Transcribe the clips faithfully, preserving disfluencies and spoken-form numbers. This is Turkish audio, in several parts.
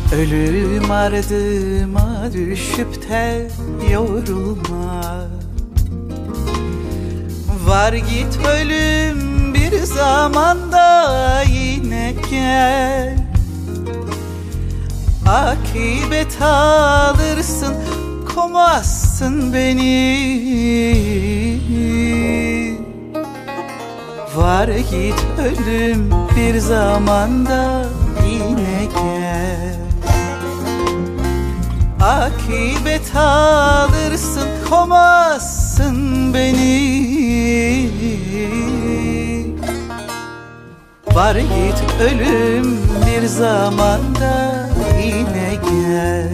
Ölüm ardıma düşüp de yorulma. Var git ölüm, bir zamanda yine gel. Akibet alırsın, kovmazsın beni. Var git ölüm, bir zamanda yine gel. Akibet alırsın, kovmazsın beni. Var git ölüm, bir zamanda yine gel.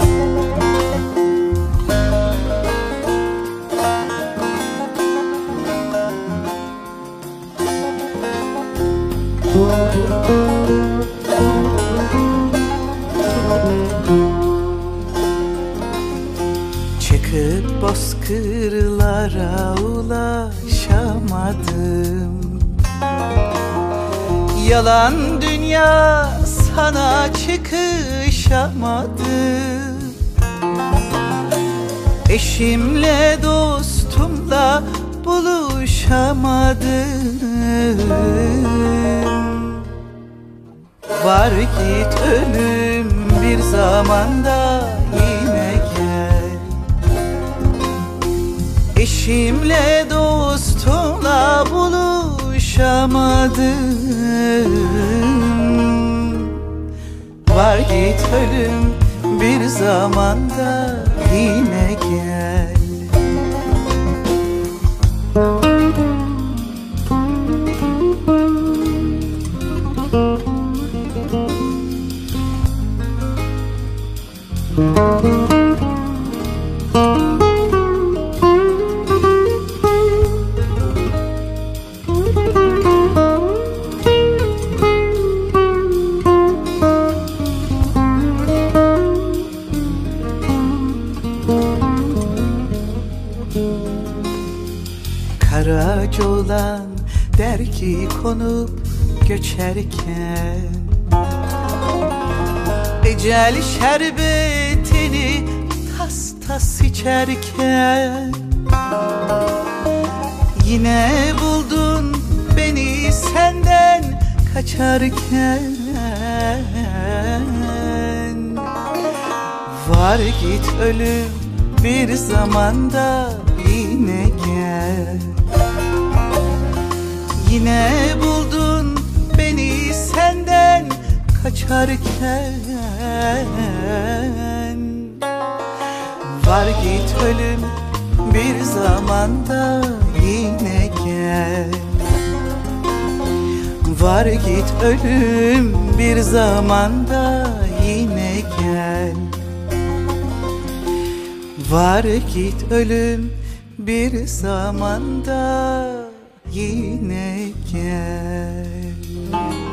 Çıkıp bozkırlara ulaşamadım. Yalan dünya, sana çıkışamadım. Eşimle dostumla buluşamadım. Var git ölüm, bir zamanda yine gel. Eşimle dostumla buluşamadım. Var git ölüm, bir zamanda yine gel. Karaca olan der ki konup göçerken, ecel şerbetini tas tas içerken, yine buldun beni senden kaçarken. Var git ölüm, bir zamanda yine gel. Yine buldun beni senden kaçarken. Var git ölüm, bir zamanda yine gel. Var git ölüm, bir zamanda yine gel. Var git ölüm, bir zamanda yine gel.